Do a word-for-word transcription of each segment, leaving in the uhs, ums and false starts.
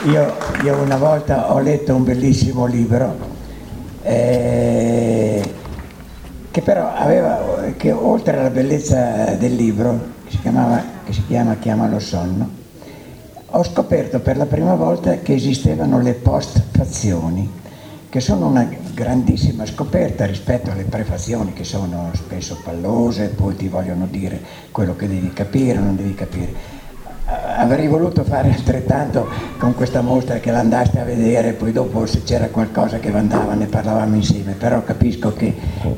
io, io una volta ho letto un bellissimo libro eh, che però aveva, che oltre alla bellezza del libro, che si, chiamava, che si chiama Chiamalo sonno, ho scoperto per la prima volta che esistevano le postfazioni, che sono una grandissima scoperta rispetto alle prefazioni, che sono spesso pallose, poi ti vogliono dire quello che devi capire o non devi capire. Avrei voluto fare altrettanto con questa mostra, che l'andaste a vedere, poi dopo se c'era qualcosa che andava ne parlavamo insieme, però capisco che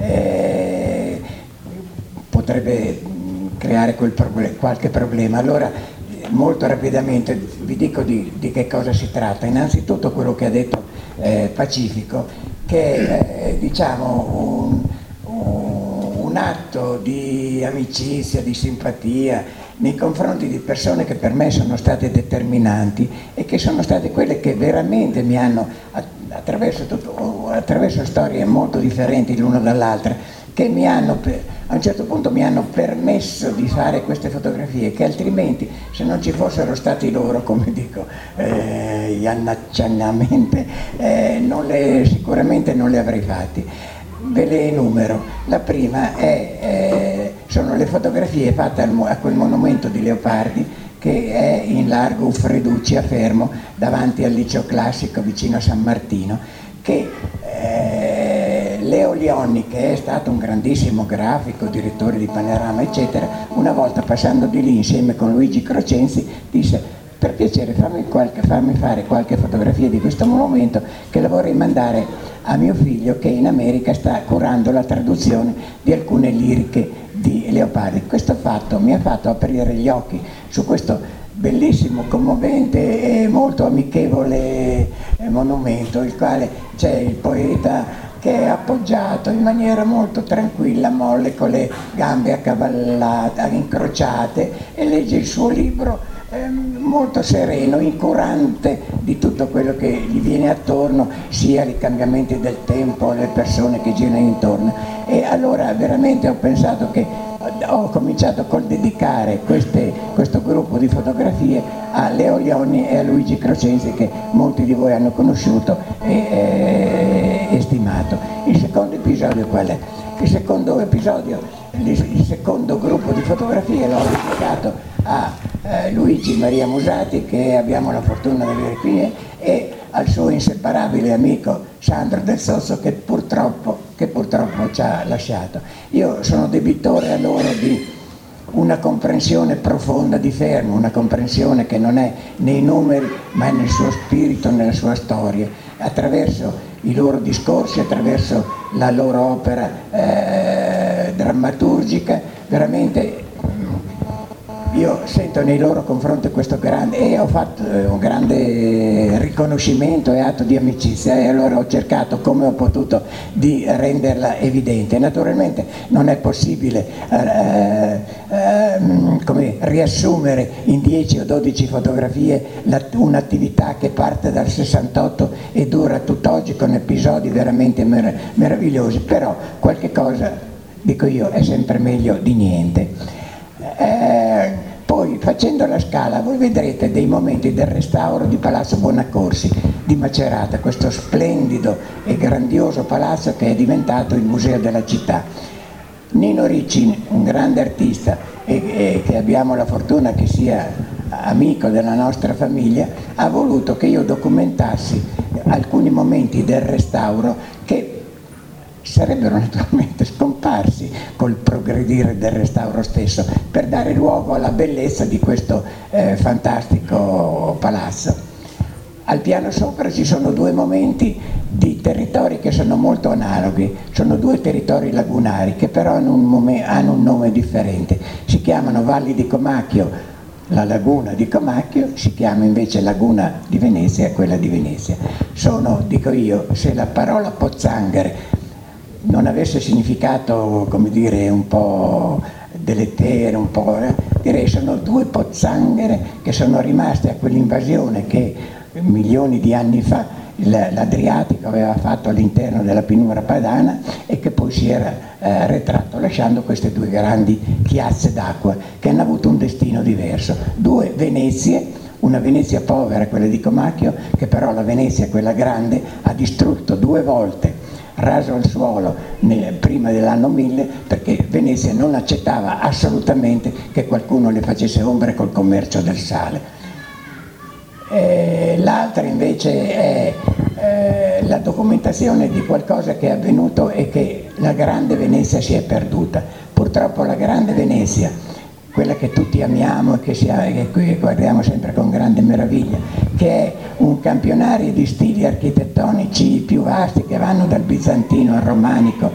eh, potrebbe creare quel proble- qualche problema. Allora, molto rapidamente vi dico di, di che cosa si tratta. Innanzitutto quello che ha detto eh, Pacifico, che è eh, diciamo un, un, un atto di amicizia, di simpatia nei confronti di persone che per me sono state determinanti e che sono state quelle che veramente mi hanno, attraverso, tutto, attraverso storie molto differenti l'una dall'altra, che mi hanno, a un certo punto mi hanno permesso di fare queste fotografie, che altrimenti, se non ci fossero stati loro, come dico eh, iannaccianamente, eh, non le, sicuramente non le avrei fatte. Ve le enumero. La prima è, eh, sono le fotografie fatte al, a quel monumento di Leopardi che è in largo Uffreducci a Fermo, davanti al liceo classico vicino a San Martino, che eh, Leo Lionni, che è stato un grandissimo grafico, direttore di Panorama eccetera, una volta passando di lì insieme con Luigi Crocenzi disse: per piacere fammi, qualche, fammi fare qualche fotografia di questo monumento, che la vorrei mandare a mio figlio che in America sta curando la traduzione di alcune liriche di Leopardi. Questo fatto mi ha fatto aprire gli occhi su questo bellissimo, commovente e molto amichevole monumento, il quale c'è il poeta che è appoggiato in maniera molto tranquilla, molle, con le gambe accavallate, incrociate, e legge il suo libro molto sereno, incurante di tutto quello che gli viene attorno, sia i cambiamenti del tempo, le persone che girano intorno. E allora veramente ho pensato che ho cominciato col dedicare queste, questo gruppo di fotografie a Leo Lionni e a Luigi Crocenzi, che molti di voi hanno conosciuto e, e stimato. Il secondo episodio qual è? Il secondo episodio, il secondo gruppo di fotografie l'ho dedicato a eh, Luigi Maria Musati, che abbiamo la fortuna di avere qui, e al suo inseparabile amico Sandro Del Sosso, che purtroppo, che purtroppo ci ha lasciato. Io sono debitore a loro di una comprensione profonda di Fermo, una comprensione che non è nei numeri ma è nel suo spirito, nella sua storia, attraverso i loro discorsi, attraverso la loro opera eh, drammaturgica. Veramente io sento nei loro confronti questo grande, e ho fatto un grande riconoscimento e atto di amicizia, e allora ho cercato come ho potuto di renderla evidente. Naturalmente non è possibile eh, eh, come riassumere in dieci o dodici fotografie la, un'attività che parte dal sessantotto e dura tutt'oggi, con episodi veramente mer- meravigliosi, però qualche cosa, dico io, è sempre meglio di niente. Eh, poi facendo la scala voi vedrete dei momenti del restauro di Palazzo Bonaccorsi di Macerata, questo splendido e grandioso palazzo che è diventato il museo della città. Nino Ricci, un grande artista e, e che abbiamo la fortuna che sia amico della nostra famiglia, ha voluto che io documentassi alcuni momenti del restauro che sarebbero naturalmente scomparsi col progredire del restauro stesso, per dare luogo alla bellezza di questo eh, fantastico palazzo. Al piano sopra ci sono due momenti di territori che sono molto analoghi, sono due territori lagunari che però hanno un, mom- hanno un nome differente, si chiamano Valli di Comacchio. La laguna di Comacchio si chiama invece Laguna di Venezia, quella di Venezia. Sono, dico io, se la parola pozzanghere non avesse significato, come dire, un po' deleterio, un po', eh, direi sono due pozzanghere che sono rimaste a quell'invasione che milioni di anni fa l'Adriatico aveva fatto all'interno della pianura padana e che poi si era eh, retratto, lasciando queste due grandi chiazze d'acqua che hanno avuto un destino diverso. Due Venezie, una Venezia povera, quella di Comacchio, che però la Venezia, quella grande, ha distrutto due volte, raso al suolo nel, prima dell'anno mille, perché Venezia non accettava assolutamente che qualcuno le facesse ombre col commercio del sale. E l'altra invece è eh, la documentazione di qualcosa che è avvenuto e che la grande Venezia si è perduta. Purtroppo la grande Venezia, quella che tutti amiamo e che, si ha, che qui guardiamo sempre con grande meraviglia, che è un campionario di stili architettonici più vasti, che vanno dal bizantino al romanico,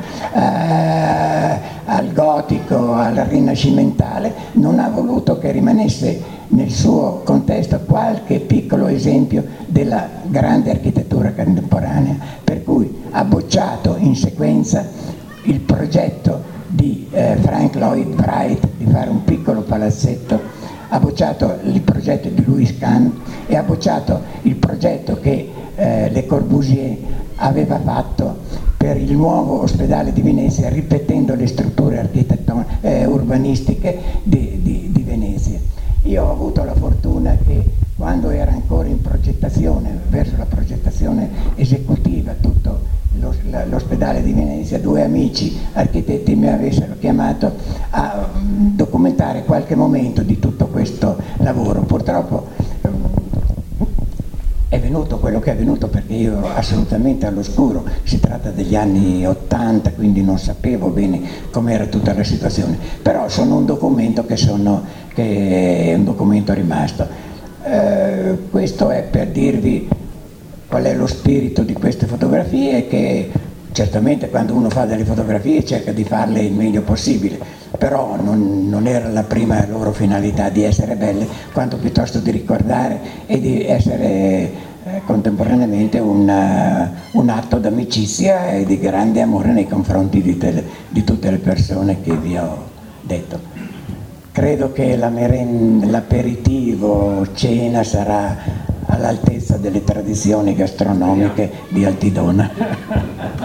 eh, al gotico, al rinascimentale, non ha voluto che rimanesse nel suo contesto qualche piccolo esempio della grande architettura contemporanea, per cui ha bocciato in sequenza il progetto di eh, Frank Lloyd Wright di fare un piccolo palazzetto, ha bocciato il progetto di Louis Kahn e ha bocciato il progetto che eh, Le Corbusier aveva fatto per il nuovo ospedale di Venezia, ripetendo le strutture architettoniche eh, urbanistiche di, di, di Venezia. Io ho avuto la fortuna che quando era ancora in progettazione, verso la progettazione esecutiva, tutto lo, la, l'ospedale di Venezia, due amici architetti mi avessero chiamato a um, documentare qualche momento di tutto questo lavoro. Purtroppo um, è venuto quello che è venuto perché io ero assolutamente all'oscuro, si tratta degli anni ottanta, quindi non sapevo bene com'era tutta la situazione, però sono un documento che, sono, che è un documento rimasto. Eh, questo è per dirvi qual è lo spirito di queste fotografie, che certamente quando uno fa delle fotografie cerca di farle il meglio possibile, però non, non era la prima loro finalità di essere belle, quanto piuttosto di ricordare e di essere eh, contemporaneamente un, un atto d'amicizia e di grande amore nei confronti di, tele, di tutte le persone che vi ho detto. Credo che la meren- l'aperitivo, cena sarà all'altezza delle tradizioni gastronomiche di Altidona.